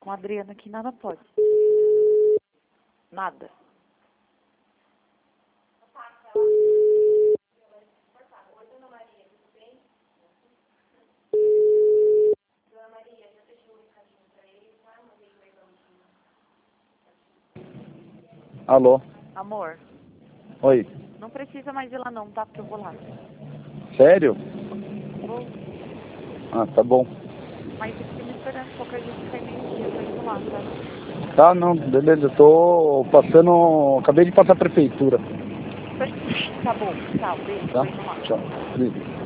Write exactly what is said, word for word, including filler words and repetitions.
com a Adriana aqui nada pode. Nada. Alô? Amor, Oi. não precisa mais ir lá não, tá? Porque eu vou lá. Sério? Vou, Ah, tá bom. mas você fica me esperando, qualquer dia que sai meio-dia, eu tô indo lá, tá? Tá, não, beleza, eu tô passando... Acabei de passar a prefeitura. Tá bom, tchau, beijo, Tá? tô indo lá. Tchau. Beijo.